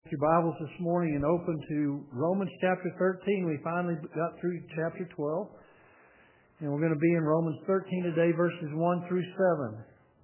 Your Bibles this morning and open to Romans chapter 13. We finally got through chapter 12. And we're going to be in Romans 13 today, verses 1 through 7.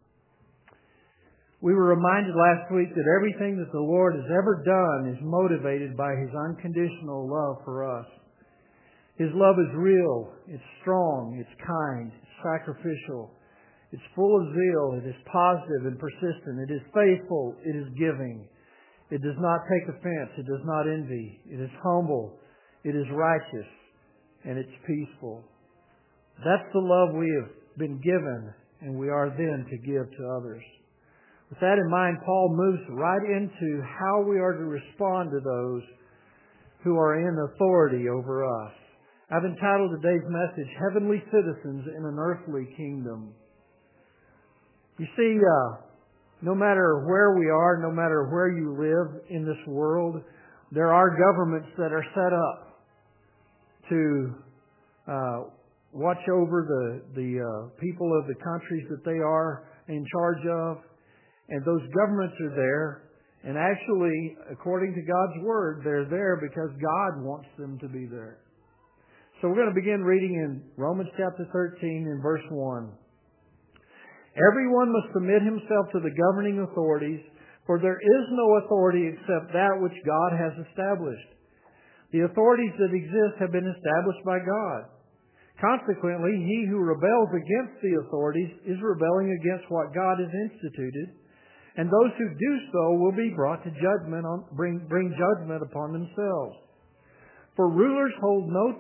We were reminded last week that everything that the Lord has ever done is motivated by His unconditional love for us. His love is real, it's strong, it's kind, it's sacrificial, it's full of zeal, it is positive and persistent, it is faithful, it is giving. It does not take offense. It does not envy. It is humble. It is righteous. And it's peaceful. That's the love we have been given and we are then to give to others. With that in mind, Paul moves right into how we are to respond to those who are in authority over us. I've entitled today's message, Heavenly Citizens in an Earthly Kingdom. You see, no matter where we are, no matter where you live in this world, there are governments that are set up to watch over the people of the countries that they are in charge of. And those governments are there. And actually, according to God's Word, they're there because God wants them to be there. So we're going to begin reading in Romans chapter 13 and verse 1. Everyone must submit himself to the governing authorities, for there is no authority except that which God has established. The authorities that exist have been established by God. Consequently, he who rebels against the authorities is rebelling against what God has instituted, and those who do so will be brought to judgment bring judgment upon themselves. For rulers hold no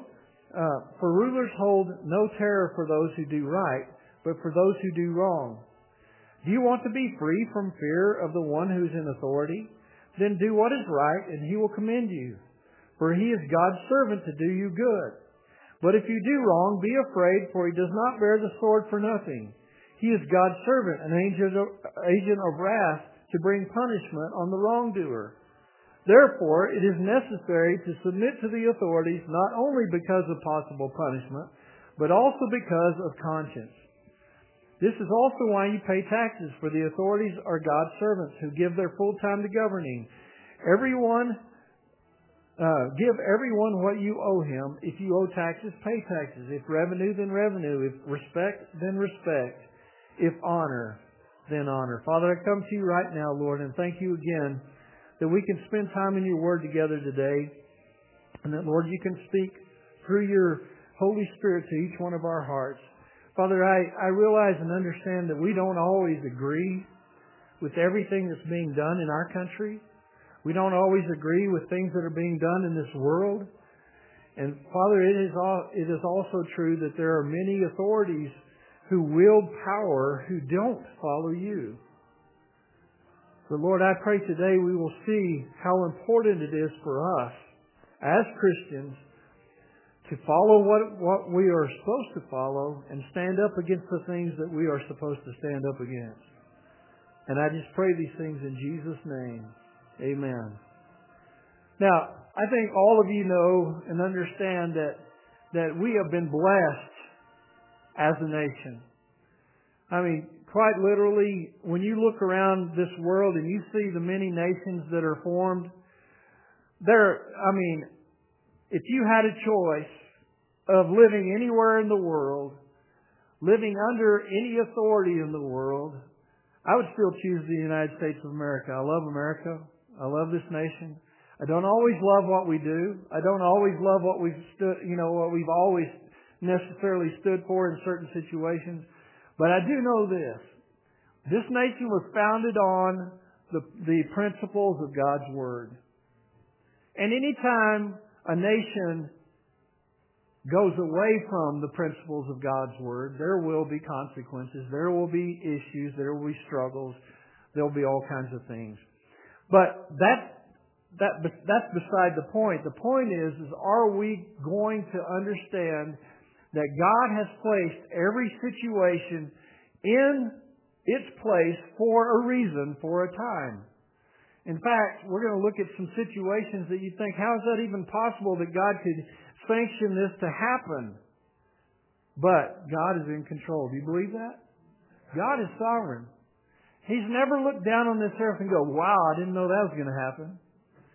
terror for those who do right, but for those who do wrong. Do you want to be free from fear of the one who is in authority? Then do what is right, and he will commend you. For he is God's servant to do you good. But if you do wrong, be afraid, for he does not bear the sword for nothing. He is God's servant, an agent of wrath, to bring punishment on the wrongdoer. Therefore, it is necessary to submit to the authorities, not only because of possible punishment, but also because of conscience. This is also why you pay taxes, for the authorities are God's servants who give their full time to governing. Give everyone what you owe him. If you owe taxes, pay taxes. If revenue, then revenue. If respect, then respect. If honor, then honor. Father, I come to you right now, Lord, and thank you again that we can spend time in your word together today, and that, Lord, you can speak through your Holy Spirit to each one of our hearts. Father, I realize and understand that we don't always agree with everything that's being done in our country. We don't always agree with things that are being done in this world. And Father, it is also true that there are many authorities who wield power who don't follow you. But Lord, I pray today we will see how important it is for us as Christians to follow what we are supposed to follow and stand up against the things that we are supposed to stand up against. And I just pray these things in Jesus' name. Amen. Now, I think all of you know and understand that we have been blessed as a nation. I mean, quite literally, when you look around this world and you see the many nations that are formed, if you had a choice of living anywhere in the world, living under any authority in the world, I would still choose the United States of America. I love America. I love this nation. I don't always love what we do. I don't always love what what we've always necessarily stood for in certain situations. But I do know this. This nation was founded on the principles of God's Word. And any time a nation goes away from the principles of God's Word, there will be consequences, there will be issues, there will be struggles, there will be all kinds of things. But that's beside the point. The point is are we going to understand that God has placed every situation in its place for a reason, for a time? In fact, we're going to look at some situations that you think, how is that even possible that God could sanction this to happen? But God is in control. Do you believe that? God is sovereign. He's never looked down on this earth and go, wow, I didn't know that was going to happen.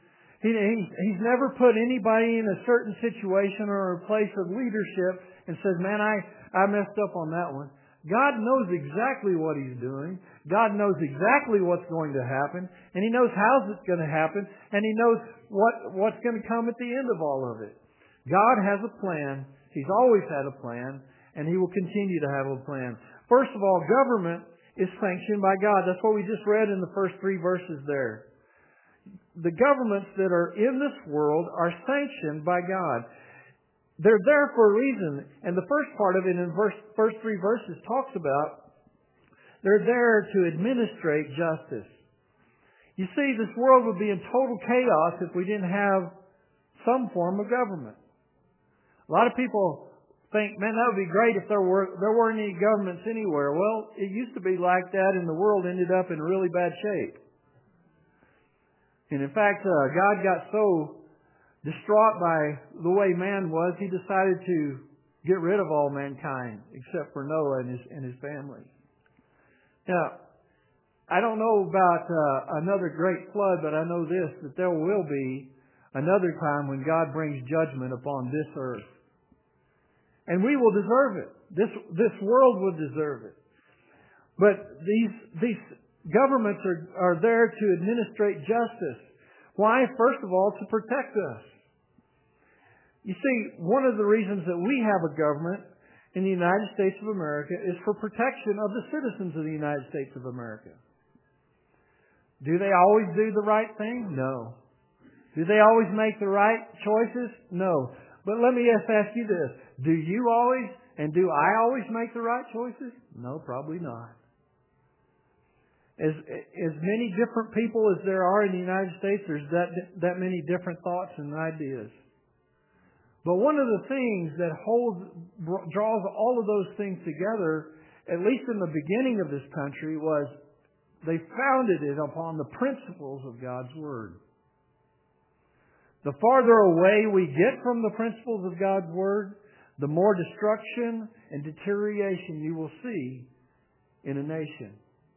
He's never put anybody in a certain situation or a place of leadership and says, man, I messed up on that one. God knows exactly what He's doing. God knows exactly what's going to happen. And He knows how it's going to happen. And He knows what's going to come at the end of all of it. God has a plan. He's always had a plan. And He will continue to have a plan. First of all, government is sanctioned by God. That's what we just read in the first 3 verses there. The governments that are in this world are sanctioned by God. They're there for a reason. And the first part of it in first 3 verses talks about they're there to administrate justice. You see, this world would be in total chaos if we didn't have some form of government. A lot of people think, man, that would be great if there weren't any governments anywhere. Well, it used to be like that, and the world ended up in really bad shape. And in fact, God got so distraught by the way man was, He decided to get rid of all mankind except for Noah and his family. Now, I don't know about another great flood, but I know this, that there will be another time when God brings judgment upon this earth. And we will deserve it. This world will deserve it. But these governments are there to administrate justice. Why? First of all, to protect us. You see, one of the reasons that we have a government in the United States of America is for protection of the citizens of the United States of America. Do they always do the right thing? No. Do they always make the right choices? No. But let me just ask you this. Do you always, and do I always make the right choices? No, probably not. As many different people as there are in the United States, there's that many different thoughts and ideas. But one of the things that draws all of those things together, at least in the beginning of this country, was they founded it upon the principles of God's Word. The farther away we get from the principles of God's Word, the more destruction and deterioration you will see in a nation.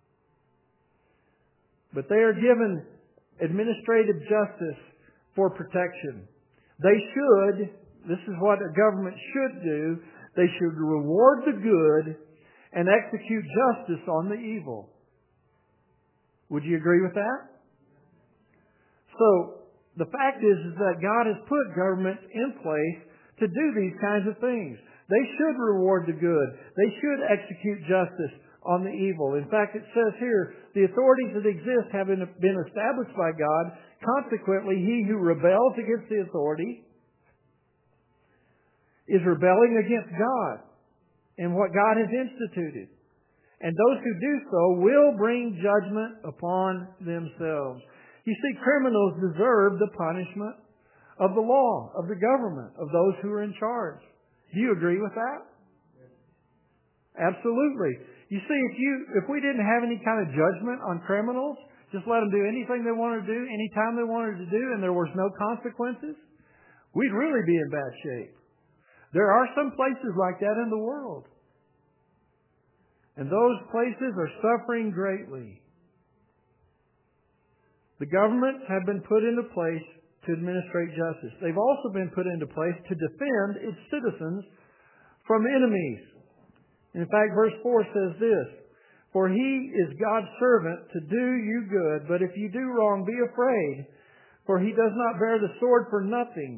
But they are given administrative justice for protection. They should, this is what a government should do, they should reward the good and execute justice on the evil. Would you agree with that? So, the fact is that God has put governments in place to do these kinds of things. They should reward the good. They should execute justice on the evil. In fact, it says here, the authorities that exist have been established by God. Consequently, he who rebels against the authority is rebelling against God and what God has instituted. And those who do so will bring judgment upon themselves. You see, criminals deserve the punishment of the law, of the government, of those who are in charge. Do you agree with that? Absolutely. You see, if we didn't have any kind of judgment on criminals, just let them do anything they wanted to do, anytime they wanted to do, and there was no consequences, we'd really be in bad shape. There are some places like that in the world. And those places are suffering greatly. The governments have been put into place to administrate justice. They've also been put into place to defend its citizens from enemies. In fact, verse 4 says this, "For he is God's servant to do you good, but if you do wrong, be afraid, for he does not bear the sword for nothing.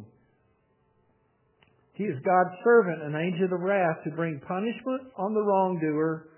He is God's servant, an agent of wrath, to bring punishment on the wrongdoer.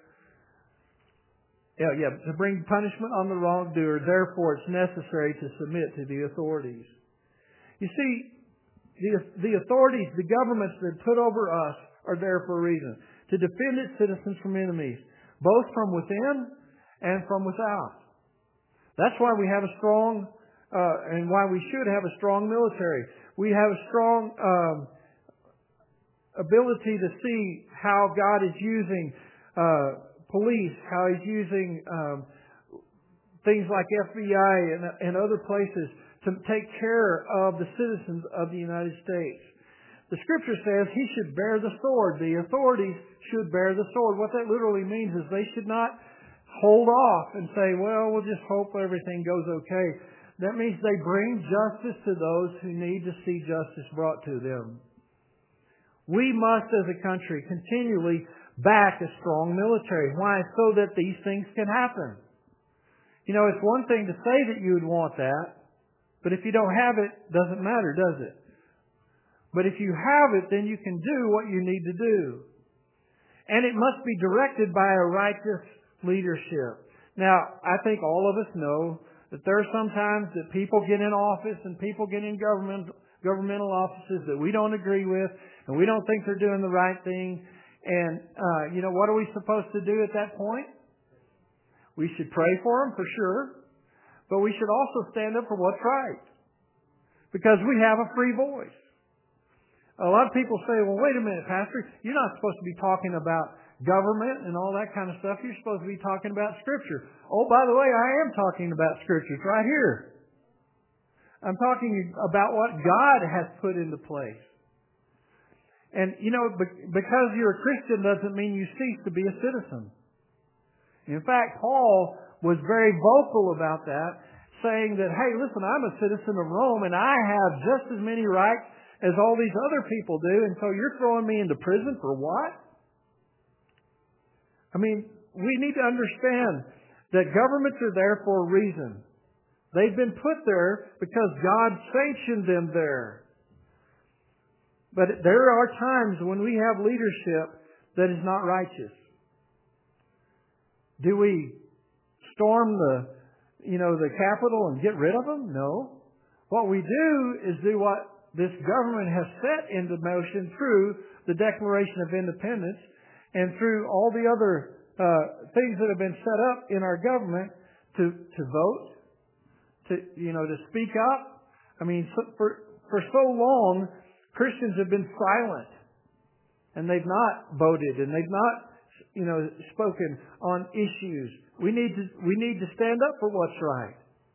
To bring punishment on the wrongdoer. Therefore, it's necessary to submit to the authorities." You see, the authorities, the governments that put over us are there for a reason. To defend its citizens from enemies, both from within and from without. That's why we have a strong, and why we should have a strong military. We have a strong ability to see how God is using police, how He's using things like FBI and other places to take care of the citizens of the United States. The Scripture says He should bear the sword. The authorities should bear the sword. What that literally means is they should not hold off and say, well, we'll just hope everything goes okay. That means they bring justice to those who need to see justice brought to them. We must, as a country, continually back a strong military. Why? So that these things can happen. You know, it's one thing to say that you would want that, but if you don't have it, it doesn't matter, does it? But if you have it, then you can do what you need to do. And it must be directed by a righteous leadership. Now, I think all of us know that there are some times that people get in office and people get in governmental offices that we don't agree with, and we don't think they're doing the right thing. And, what are we supposed to do at that point? We should pray for them, for sure. But we should also stand up for what's right. Because we have a free voice. A lot of people say, well, wait a minute, Pastor, you're not supposed to be talking about government and all that kind of stuff. You're supposed to be talking about Scripture. Oh, by the way, I am talking about Scripture. It's right here. I'm talking about what God has put into place. And, because you're a Christian doesn't mean you cease to be a citizen. In fact, Paul was very vocal about that, saying that, hey, listen, I'm a citizen of Rome and I have just as many rights as all these other people do, and so you're throwing me into prison for what? I mean, we need to understand that governments are there for a reason. They've been put there because God sanctioned them there. But there are times when we have leadership that is not righteous. Do we storm the Capitol and get rid of them? No. What we do is do what this government has set into motion through the Declaration of Independence and through all the other things that have been set up in our government to vote, to speak up. I mean, for so long, Christians have been silent, and they've not voted, and they've not, spoken on issues. We need to stand up for what's right.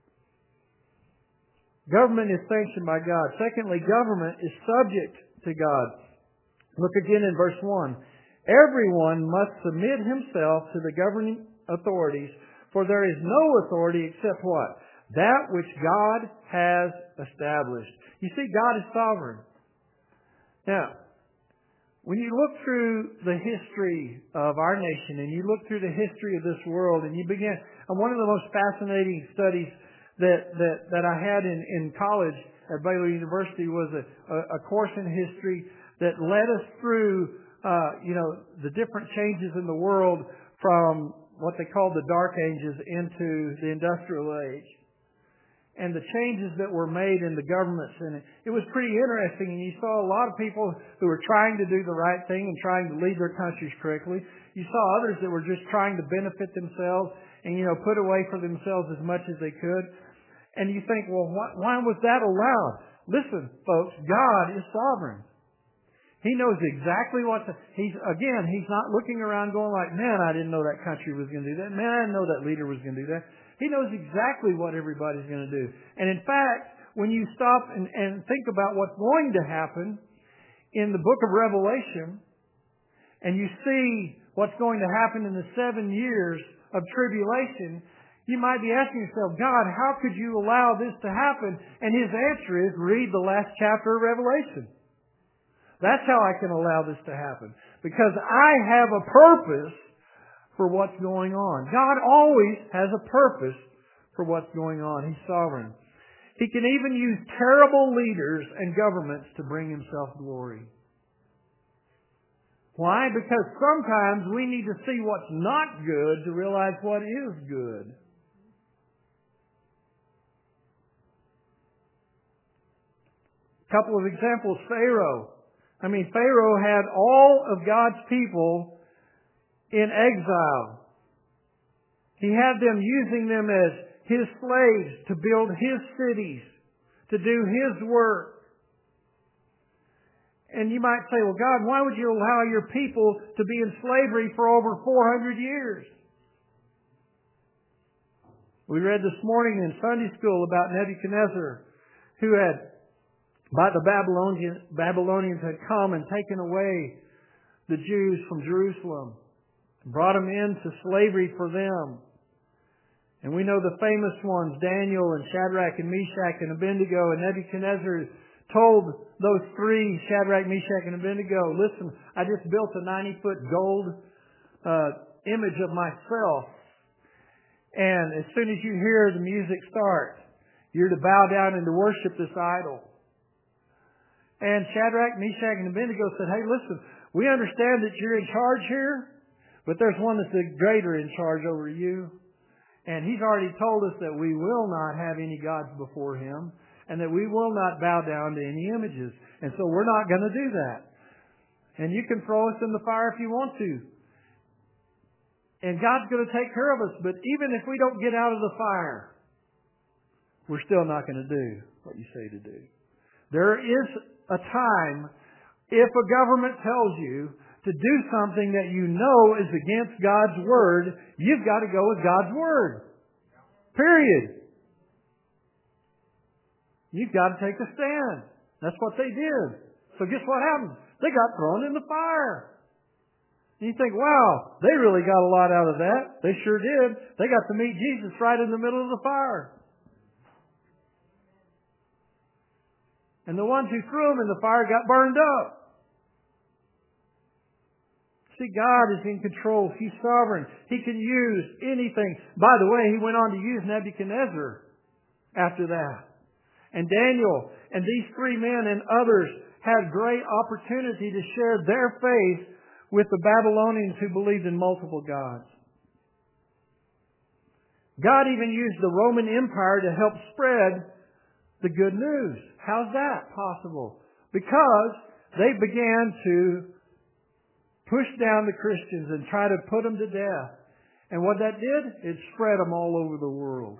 Government is sanctioned by God. Secondly, government is subject to God. Look again in verse 1. Everyone must submit himself to the governing authorities, for there is no authority except what? That which God has established. You see, God is sovereign. Now, when you look through the history of our nation and you look through the history of this world and you begin, and one of the most fascinating studies that I had in college at Baylor University was a course in history that led us through, the different changes in the world from what they called the Dark Ages into the Industrial Age. And the changes that were made in the governments. And it was pretty interesting. And you saw a lot of people who were trying to do the right thing and trying to lead their countries correctly. You saw others that were just trying to benefit themselves and, put away for themselves as much as they could. And you think, well, why was that allowed? Listen, folks, God is sovereign. He knows exactly he's not looking around going like, man, I didn't know that country was going to do that. Man, I didn't know that leader was going to do that. He knows exactly what everybody's going to do. And in fact, when you stop and think about what's going to happen in the book of Revelation, and you see what's going to happen in the 7 years of tribulation, you might be asking yourself, God, how could you allow this to happen? And His answer is, read the last chapter of Revelation. That's how I can allow this to happen. Because I have a purpose for what's going on. God always has a purpose for what's going on. He's sovereign. He can even use terrible leaders and governments to bring Himself glory. Why? Because sometimes we need to see what's not good to realize what is good. A couple of examples. Pharaoh. Pharaoh had all of God's people in exile. He had them using them as His slaves to build His cities, to do His work. And you might say, well, God, why would you allow your people to be in slavery for over 400 years? We read this morning in Sunday school about Nebuchadnezzar, who the Babylonians had come and taken away the Jews from Jerusalem, brought them into slavery for them. And we know the famous ones, Daniel and Shadrach and Meshach and Abednego, and Nebuchadnezzar told those three, Shadrach, Meshach, and Abednego, listen, I just built a 90-foot gold image of myself. And as soon as you hear the music start, you're to bow down and to worship this idol. And Shadrach, Meshach, and Abednego said, hey, listen, we understand that you're in charge here, but there's one that's greater in charge over you. And he's already told us that we will not have any gods before him, and that we will not bow down to any images. And so we're not going to do that. And you can throw us in the fire if you want to. And God's going to take care of us. But even if we don't get out of the fire, we're still not going to do what you say to do. There is a time, if a government tells you to do something that you know is against God's Word, you've got to go with God's Word. Period. You've got to take a stand. That's what they did. So guess what happened? They got thrown in the fire. And you think, wow, they really got a lot out of that. They sure did. They got to meet Jesus right in the middle of the fire. And the ones who threw them in the fire got burned up. See, God is in control. He's sovereign. He can use anything. By the way, He went on to use Nebuchadnezzar after that. And Daniel and these three men and others had great opportunity to share their faith with the Babylonians who believed in multiple gods. God even used the Roman Empire to help spread the good news. How's that possible? Because they began to push down the Christians and try to put them to death. And what that did, it spread them all over the world.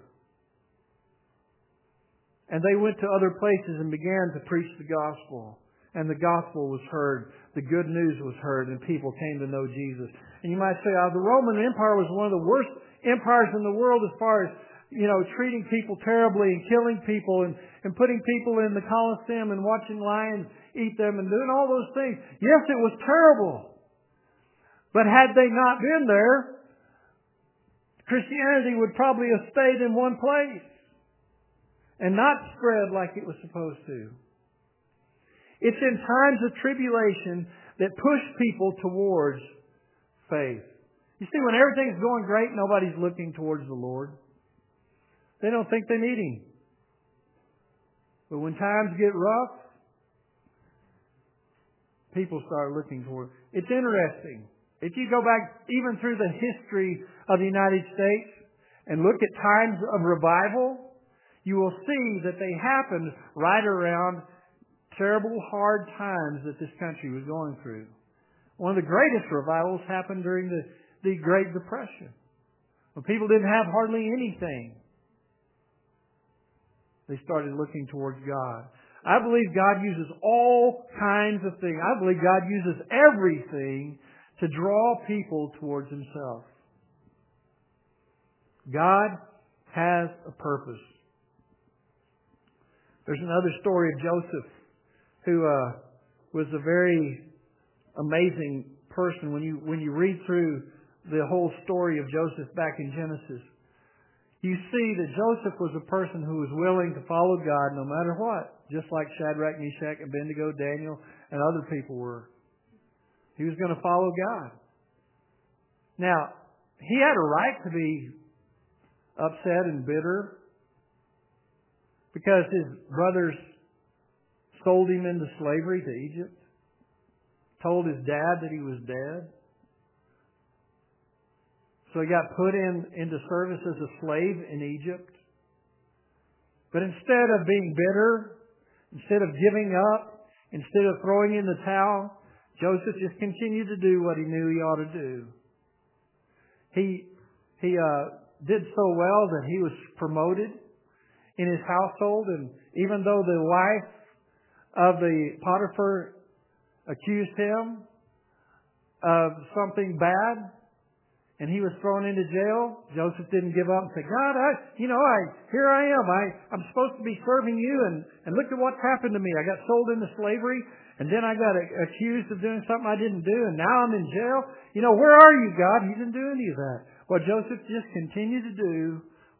And they went to other places and began to preach the gospel. And the gospel was heard. The good news was heard. And people came to know Jesus. And you might say, the Roman Empire was one of the worst empires in the world as far as, treating people terribly and killing people and putting people in the Colosseum and watching lions eat them and doing all those things. Yes, it was terrible. But had they not been there, Christianity would probably have stayed in one place and not spread like it was supposed to. It's in times of tribulation that push people towards faith. You see, when everything's going great, nobody's looking towards the Lord. They don't think they need Him. But when times get rough, people start looking toward Him. It's interesting. If you go back even through the history of the United States and look at times of revival, you will see that they happened right around terrible, hard times that this country was going through. One of the greatest revivals happened during the Great Depression, when people didn't have hardly anything. They started looking towards God. I believe God uses all kinds of things. I believe God uses everything to draw people towards Himself. God has a purpose. There's another story of Joseph, who was a very amazing person. When you read through the whole story of Joseph back in Genesis, you see that Joseph was a person who was willing to follow God no matter what, just like Shadrach, Meshach, Abednego, Daniel, and other people were. He was going to follow God. Now, he had a right to be upset and bitter because his brothers sold him into slavery to Egypt, told his dad that he was dead. So he got put into service as a slave in Egypt. But instead of being bitter, instead of giving up, instead of throwing in the towel, Joseph just continued to do what he knew he ought to do. He did so well that he was promoted in his household, and even though the wife of the Potiphar accused him of something bad, and he was thrown into jail, Joseph didn't give up and say, God, here I am. I'm supposed to be serving you, and look at what's happened to me. I got sold into slavery, and then I got accused of doing something I didn't do, and now I'm in jail. Where are you, God? He didn't do any of that. Well, Joseph just continued to do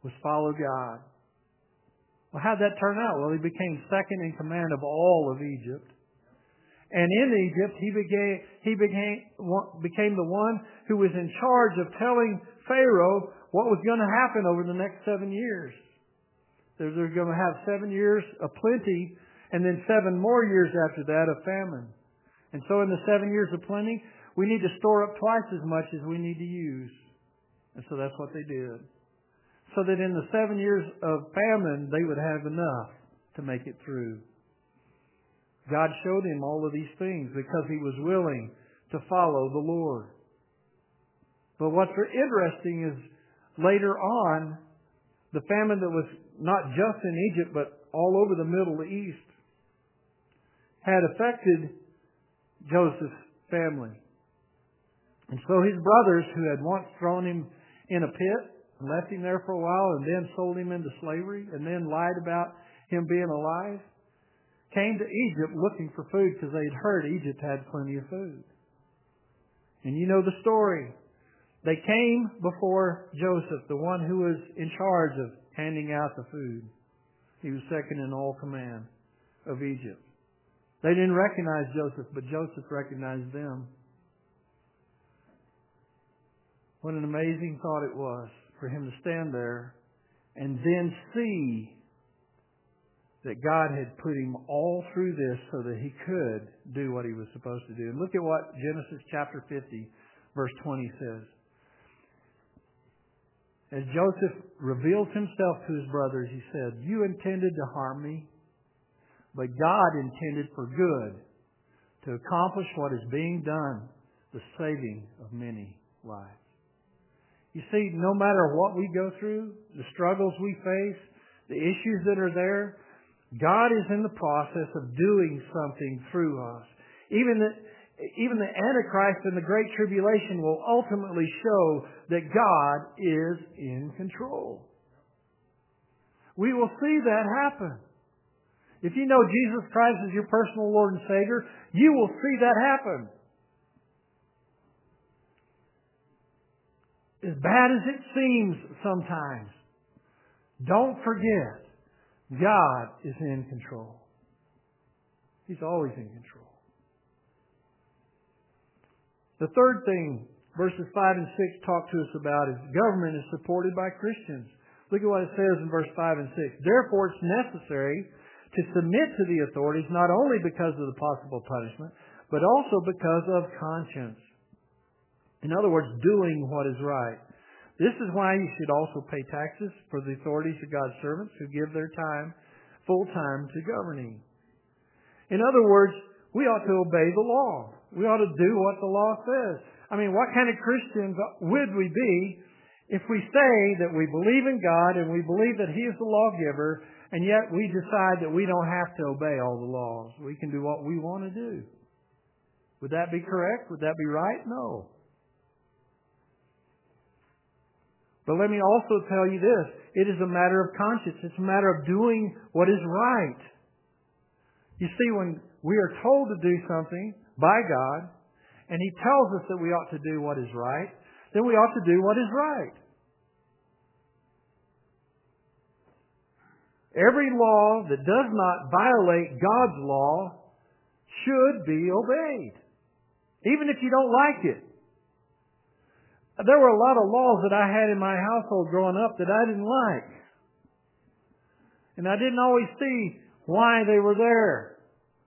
was follow God. Well, how'd that turn out? Well, he became second in command of all of Egypt. And in Egypt, he became the one who was in charge of telling Pharaoh what was going to happen over the next 7 years. They're going to have 7 years of plenty, and then 7 more years after that of famine. And so in the 7 years of plenty, we need to store up twice as much as we need to use. And so that's what they did. So that in the 7 years of famine, they would have enough to make it through. God showed him all of these things because he was willing to follow the Lord. But what's interesting is later on, the famine that was not just in Egypt, but all over the Middle East, had affected Joseph's family. And so his brothers, who had once thrown him in a pit and left him there for a while and then sold him into slavery and then lied about him being alive, came to Egypt looking for food because they'd heard Egypt had plenty of food. And you know the story. They came before Joseph, the one who was in charge of handing out the food. He was second in all command of Egypt. They didn't recognize Joseph, but Joseph recognized them. What an amazing thought it was for him to stand there and then see that God had put him all through this so that he could do what he was supposed to do. And look at what Genesis chapter 50, verse 20 says. As Joseph reveals himself to his brothers, he said, "You intended to harm me, but God intended for good to accomplish what is being done, the saving of many lives." You see, no matter what we go through, the struggles we face, the issues that are there, God is in the process of doing something through us. Even the Antichrist and the Great Tribulation will ultimately show that God is in control. We will see that happen. If you know Jesus Christ as your personal Lord and Savior, you will see that happen. As bad as it seems sometimes, don't forget, God is in control. He's always in control. The third thing verses 5 and 6 talk to us about is government is supported by Christians. Look at what it says in verse 5 and 6. Therefore, it's necessary to submit to the authorities not only because of the possible punishment, but also because of conscience. In other words, doing what is right. This is why you should also pay taxes for the authorities of God's servants who give their time, full time, to governing. In other words, we ought to obey the law. We ought to do what the law says. I mean, what kind of Christians would we be if we say that we believe in God and we believe that He is the lawgiver, and yet we decide that we don't have to obey all the laws? We can do what we want to do. Would that be correct? Would that be right? No. But let me also tell you this. It is a matter of conscience. It's a matter of doing what is right. You see, when we are told to do something by God, and He tells us that we ought to do what is right, then we ought to do what is right. Every law that does not violate God's law should be obeyed, even if you don't like it. There were a lot of laws that I had in my household growing up that I didn't like. And I didn't always see why they were there.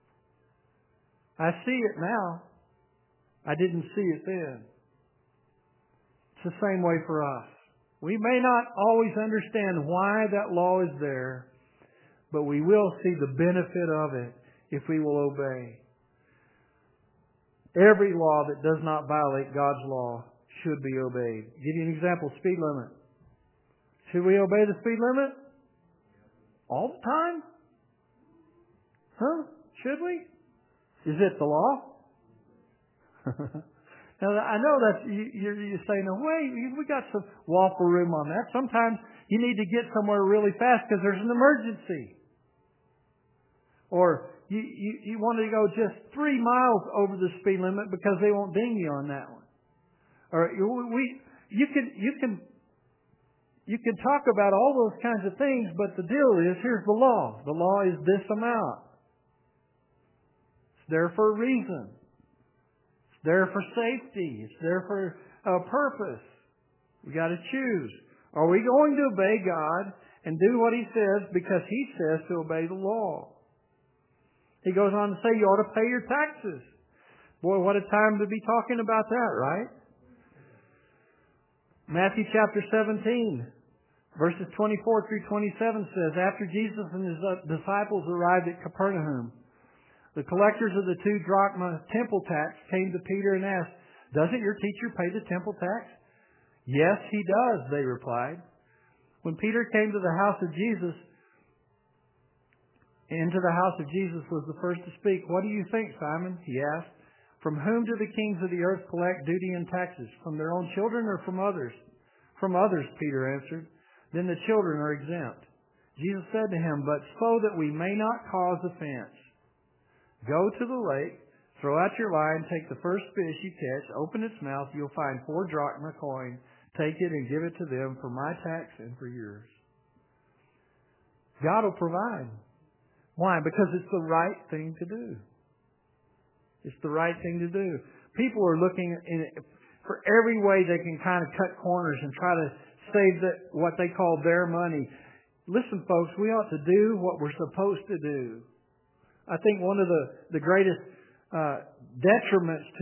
I see it now. I didn't see it then. It's the same way for us. We may not always understand why that law is there, but we will see the benefit of it if we will obey. Every law that does not violate God's law should be obeyed. I'll give you an example. Speed limit. Should we obey the speed limit? All the time? Huh? Should we? Is it the law? Now, I know that you're saying, no, wait, we got some waffle room on that. Sometimes you need to get somewhere really fast because there's an emergency. Or you want to go just 3 miles over the speed limit because they won't ding you on that one. Or you You can talk about all those kinds of things, but the deal is, here's the law. The law is this amount. It's there for a reason. It's there for safety. It's there for a purpose. We got to choose. Are we going to obey God and do what He says because He says to obey the law? He goes on to say you ought to pay your taxes. Boy, what a time to be talking about that, right? Matthew chapter 17, verses 24 through 27 says, after Jesus and His disciples arrived at Capernaum, the collectors of the 2 drachma temple tax came to Peter and asked, doesn't your teacher pay the temple tax? Yes, he does, they replied. When Peter came to the house of Jesus, into the house of Jesus was the first to speak. What do you think, Simon? He asked. From whom do the kings of the earth collect duty and taxes? From their own children or from others? From others, Peter answered. Then the children are exempt. Jesus said to him, but so that we may not cause offense, go to the lake, throw out your line, take the first fish you catch, open its mouth, you'll find 4 drachma coin. Take it and give it to them for my tax and for yours. God will provide. Why? Because it's the right thing to do. It's the right thing to do. People are looking for every way they can kind of cut corners and try to save what they call their money. Listen, folks, we ought to do what we're supposed to do. I think one of the greatest detriments to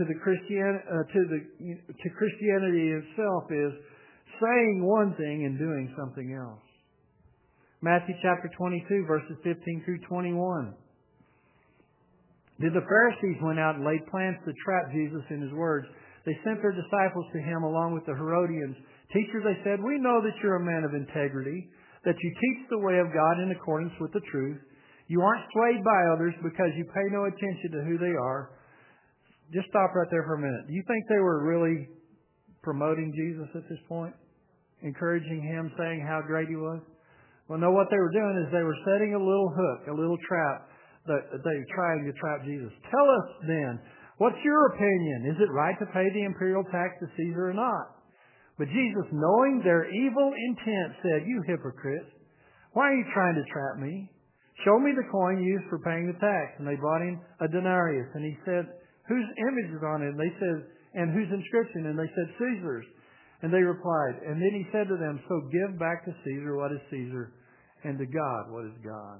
Christianity itself is saying one thing and doing something else. Matthew chapter 22, verses 15 through 21. The Pharisees went out and laid plans to trap Jesus in His words. They sent their disciples to Him along with the Herodians. Teacher, they said, we know that you're a man of integrity, that you teach the way of God in accordance with the truth. You aren't swayed by others because you pay no attention to who they are. Just stop right there for a minute. Do you think they were really promoting Jesus at this point? Encouraging Him, saying how great He was? Well, no, what they were doing is they were setting a little hook, a little trap that they were trying to trap Jesus. Tell us then, what's your opinion? Is it right to pay the imperial tax to Caesar or not? But Jesus, knowing their evil intent, said, you hypocrites, why are you trying to trap me? Show me the coin used for paying the tax. And they brought Him a denarius. And He said, whose image is on it? And they said, and whose inscription? And they said, Caesar's. And they replied, and then He said to them, so give back to Caesar what is Caesar, and to God what is God.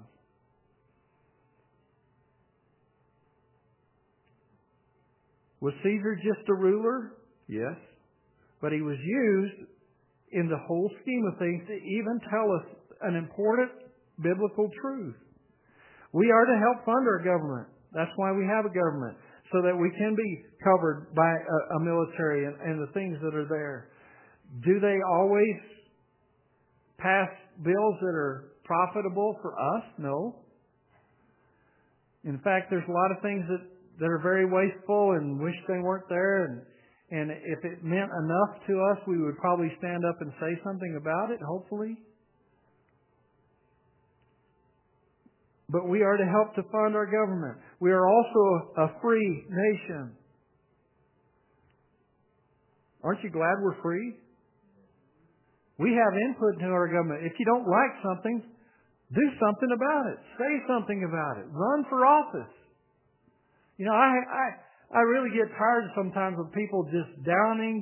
Was Caesar just a ruler? Yes. But he was used in the whole scheme of things to even tell us an important biblical truth. We are to help fund our government. That's why we have a government, so that we can be covered by a military and the things that are there. Do they always pass bills that are profitable for us? No. In fact, there's a lot of things that are very wasteful and wish they weren't there. And if it meant enough to us, we would probably stand up and say something about it, hopefully. But we are to help to fund our government. We are also a free nation. Aren't you glad we're free? We have input into our government. If you don't like something, do something about it. Say something about it. Run for office. You know, I really get tired sometimes of people just downing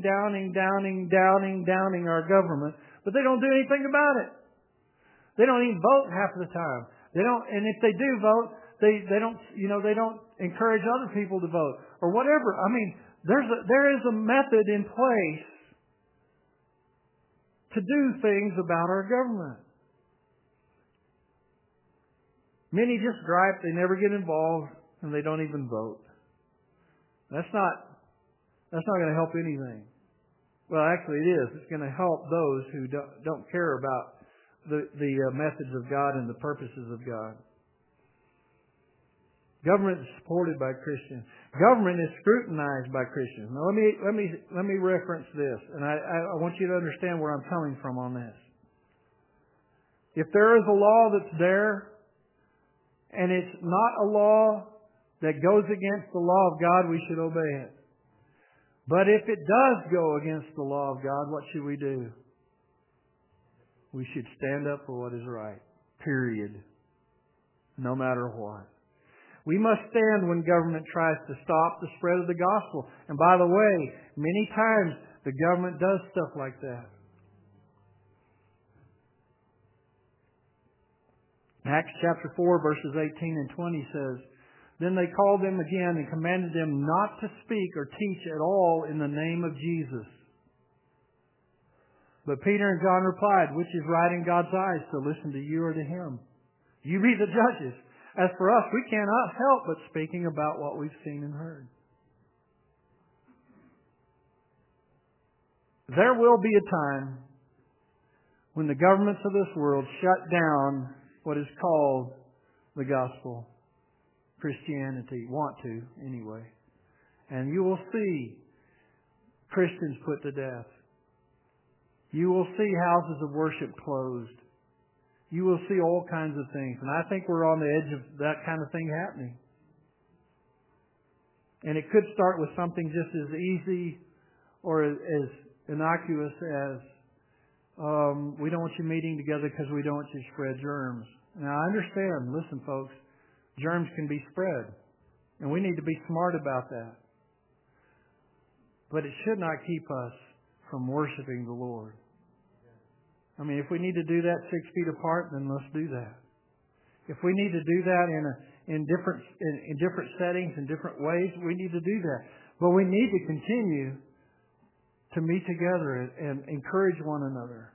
our government, but they don't do anything about it. They don't even vote half of the time. They don't, and if they do vote, they don't encourage other people to vote or whatever. I mean, there is a method in place to do things about our government. Many just gripe, they never get involved, and they don't even vote. That's not going to help anything. Well, actually it is. It's going to help those who don't care about the methods of God and the purposes of God. Government is supported by Christians. Government is scrutinized by Christians. Now let me reference this, and I want you to understand where I'm coming from on this. If there is a law that's there, and it's not a law that goes against the law of God, we should obey it. But if it does go against the law of God, what should we do? We should stand up for what is right. Period. No matter what. We must stand when government tries to stop the spread of the gospel. And by the way, many times the government does stuff like that. Acts chapter 4 verses 18 and 20 says, Then they called them again and commanded them not to speak or teach at all in the name of Jesus. But Peter and John replied, Which is right in God's eyes, to listen to you or to him? You be the judges. As for us, we cannot help but speaking about what we've seen and heard. There will be a time when the governments of this world shut down what is called the gospel. Christianity. Want to, anyway. And you will see Christians put to death. You will see houses of worship closed. You will see all kinds of things. And I think we're on the edge of that kind of thing happening. And it could start with something just as easy or as innocuous as we don't want you meeting together because we don't want you to spread germs. Now, I understand. Listen, folks. Germs can be spread. And we need to be smart about that. But it should not keep us from worshiping the Lord. I mean, if we need to do that 6 feet apart, then let's do that. If we need to do that in different settings, in different ways, we need to do that. But we need to continue to meet together and encourage one another.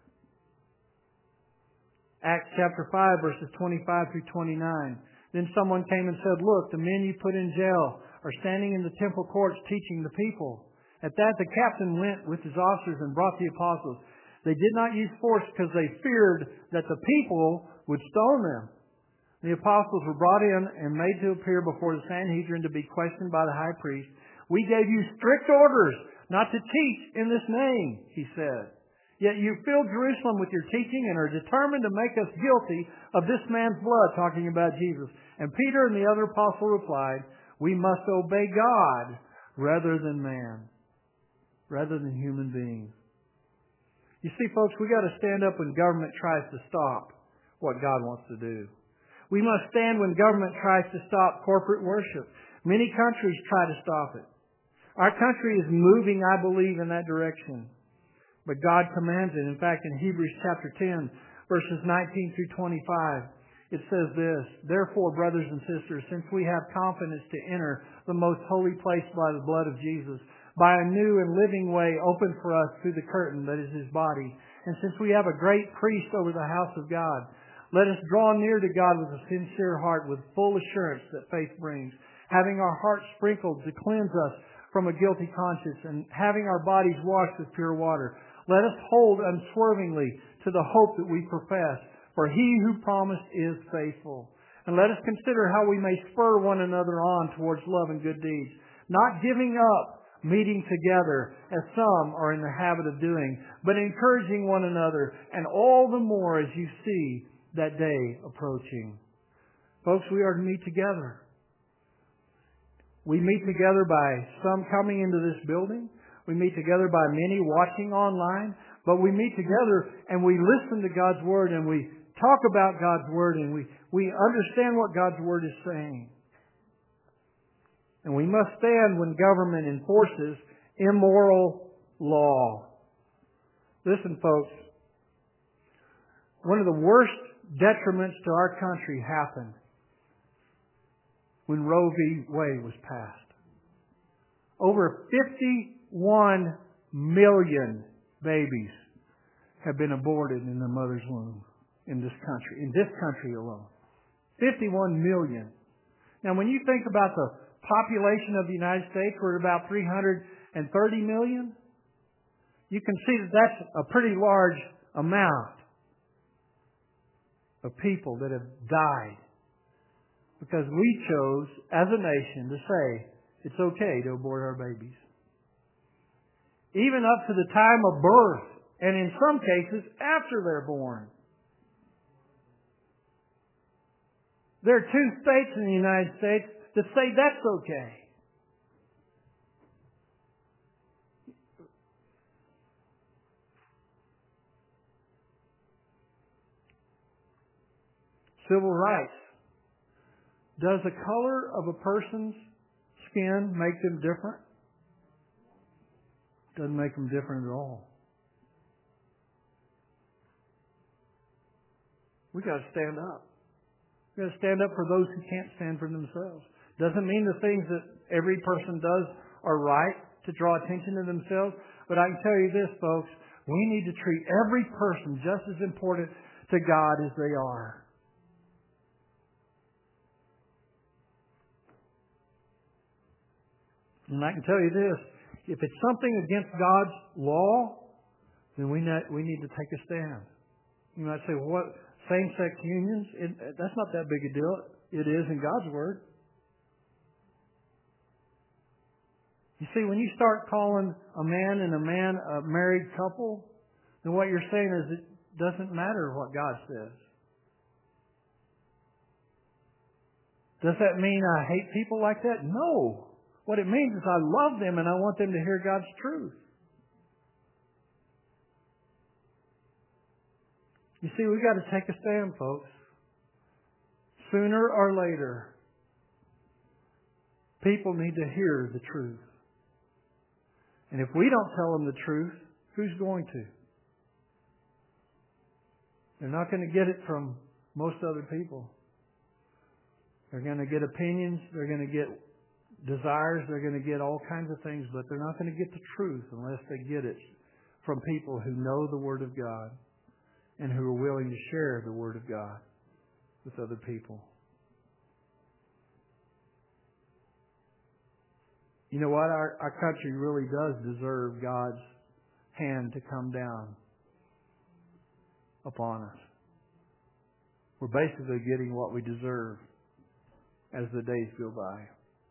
Acts chapter 5, verses 25 through 29. Then someone came and said, Look, the men you put in jail are standing in the temple courts teaching the people. At that, the captain went with his officers and brought the apostles. They did not use force because they feared that the people would stone them. The apostles were brought in and made to appear before the Sanhedrin to be questioned by the high priest. We gave you strict orders not to teach in this name, he said. Yet you filled Jerusalem with your teaching and are determined to make us guilty of this man's blood, talking about Jesus. And Peter and the other apostle replied, We must obey God rather than man, rather than human beings. You see, folks, we got to stand up when government tries to stop what God wants to do. We must stand when government tries to stop corporate worship. Many countries try to stop it. Our country is moving, I believe, in that direction. But God commands it. In fact, in Hebrews chapter 10, verses 19 through 25, it says this, Therefore, brothers and sisters, since we have confidence to enter the most holy place by the blood of Jesus, by a new and living way opened for us through the curtain that is His body, and since we have a great priest over the house of God, let us draw near to God with a sincere heart, with full assurance that faith brings, having our hearts sprinkled to cleanse us from a guilty conscience, and having our bodies washed with pure water. Let us hold unswervingly to the hope that we profess, for He who promised is faithful. And let us consider how we may spur one another on towards love and good deeds, not giving up meeting together as some are in the habit of doing, but encouraging one another, and all the more as you see that day approaching. Folks, we are to meet together. We meet together by some coming into this building. We meet together by many watching online. But we meet together and we listen to God's Word and we talk about God's Word and we understand what God's Word is saying. And we must stand when government enforces immoral law. Listen, folks. One of the worst detriments to our country happened when Roe v. Wade was passed. Over 51 million babies have been aborted in their mother's womb in this country alone. 51 million. Now, when you think about the population of the United States, we're at about 330 million. You can see that that's a pretty large amount of people that have died because we chose as a nation to say it's okay to abort our babies. Even up to the time of birth, and in some cases after they're born. There are 2 states in the United States that say that's okay. civil rights. Does the color of a person's skin make them different? Doesn't make them different at all. We got to stand up. We got to stand up for those who can't stand for themselves. Doesn't mean the things that every person does are right to draw attention to themselves, but I can tell you this, folks, we need to treat every person just as important to God as they are. And I can tell you this, if it's something against God's law, then we need to take a stand. You might say, well, what? Same-sex unions? That's not that big a deal. It is in God's Word. You see, when you start calling a man and a man a married couple, then what you're saying is it doesn't matter what God says. Does that mean I hate people like that? No. What it means is I love them and I want them to hear God's truth. You see, we've got to take a stand, folks. Sooner or later, people need to hear the truth. And if we don't tell them the truth, who's going to? They're not going to get it from most other people. They're going to get opinions. They're going to get desires. They're going to get all kinds of things, but they're not going to get the truth unless they get it from people who know the Word of God and who are willing to share the Word of God with other people. You know what? Our country really does deserve God's hand to come down upon us. We're basically getting what we deserve as the days go by.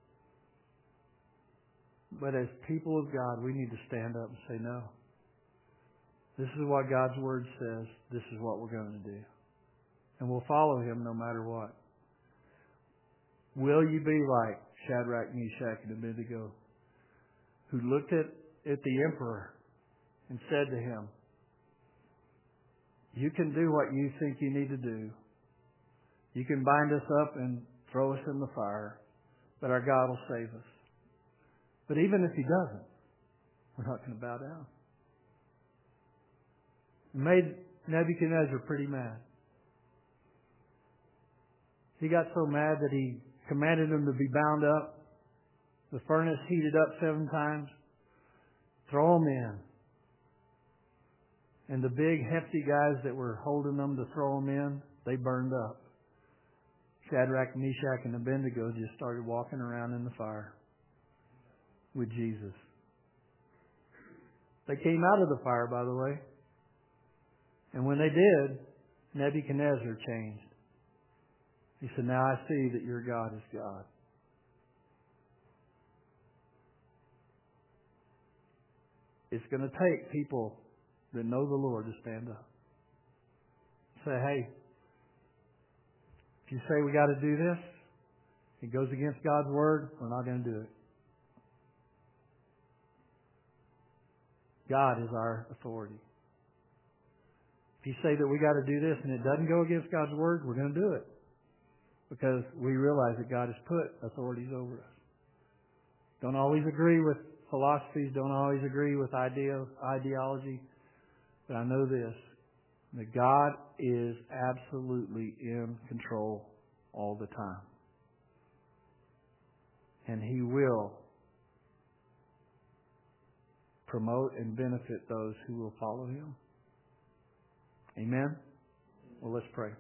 But as people of God, we need to stand up and say, no. This is what God's Word says. This is what we're going to do. And we'll follow Him no matter what. Will you be like Shadrach, Meshach, and Abednego, who looked at the emperor and said to him, you can do what you think you need to do. You can bind us up and throw us in the fire, but our God will save us. But even if He doesn't, we're not going to bow down. It made Nebuchadnezzar pretty mad. He got so mad that he commanded them to be bound up, the furnace heated up 7 times, throw them in. And the big, hefty guys that were holding them to throw them in, they burned up. Shadrach, Meshach, and Abednego just started walking around in the fire with Jesus. They came out of the fire, by the way. And when they did, Nebuchadnezzar changed. He said, now I see that your God is God. It's going to take people that know the Lord to stand up. Say, hey, if you say we got to do this, it goes against God's Word, we're not going to do it. God is our authority. If you say that we got to do this and it doesn't go against God's Word, we're going to do it. Because we realize that God has put authorities over us. Don't always agree with philosophies, don't always agree with ideology, but I know this, that God is absolutely in control all the time. And He will promote and benefit those who will follow Him. Amen? Well, let's pray.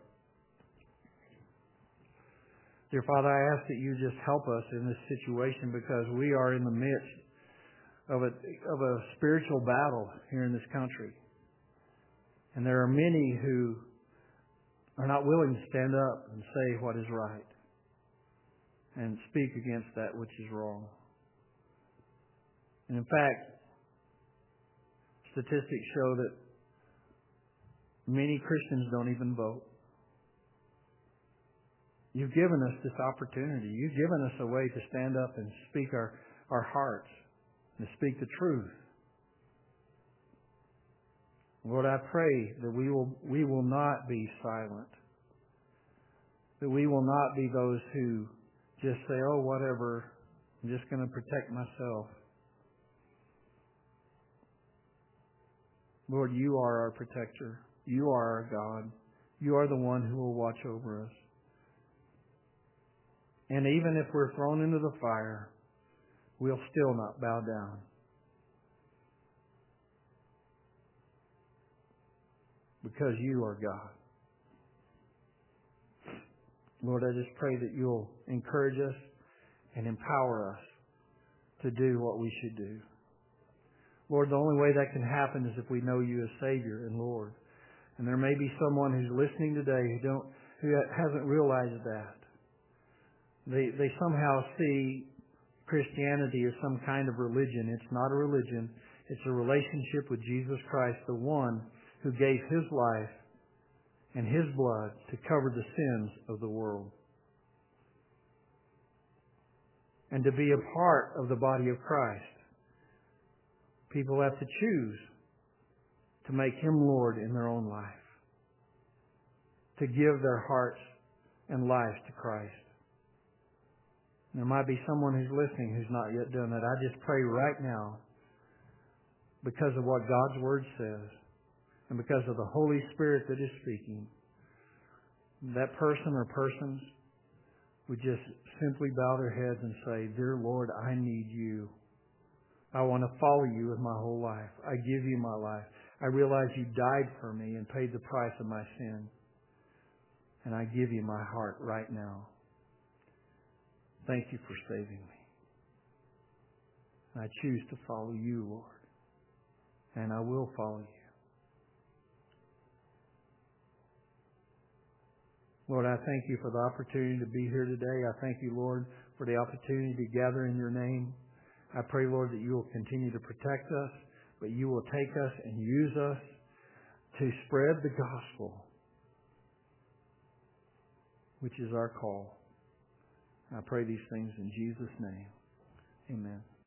Dear Father, I ask that you just help us in this situation because we are in the midst of a spiritual battle here in this country. And there are many who are not willing to stand up and say what is right and speak against that which is wrong. And in fact, statistics show that many Christians don't even vote. You've given us this opportunity. You've given us a way to stand up and speak our hearts and to speak the truth. Lord, I pray that we will not be silent, that we will not be those who just say, oh, whatever, I'm just going to protect myself. Lord, you are our protector. You are our God. You are the one who will watch over us. And even if we're thrown into the fire, we'll still not bow down. Because you are God. Lord, I just pray that you'll encourage us and empower us to do what we should do. Lord, the only way that can happen is if we know you as Savior and Lord. And there may be someone who's listening today who hasn't realized that. They somehow see Christianity as some kind of religion. It's not a religion. It's a relationship with Jesus Christ, the one who gave His life and His blood to cover the sins of the world. And to be a part of the body of Christ, people have to choose to make Him Lord in their own life, to give their hearts and lives to Christ. There might be someone who's listening who's not yet done that. I just pray right now, because of what God's Word says, and because of the Holy Spirit that is speaking, that person or persons would just simply bow their heads and say, Dear Lord, I need you. I want to follow you with my whole life. I give you my life. I realize you died for me and paid the price of my sin. And I give you my heart right now. Thank you for saving me. I choose to follow you, Lord. And I will follow you. Lord, I thank you for the opportunity to be here today. I thank you, Lord, for the opportunity to gather in your name. I pray, Lord, that you will continue to protect us, but you will take us and use us to spread the gospel, which is our call. I pray these things in Jesus' name. Amen.